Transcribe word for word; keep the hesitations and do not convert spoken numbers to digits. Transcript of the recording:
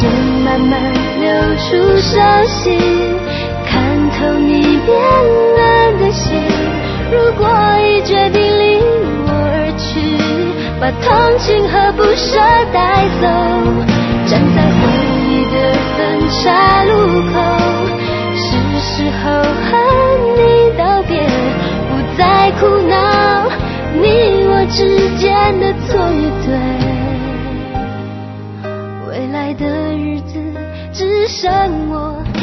间慢慢流出伤心，看透你变了的心。如果已决定离我而去，把同情和不舍带走，站在回忆的分岔路口，是时候和你道别，不再苦恼你我之间的错与对。未来的日子只剩我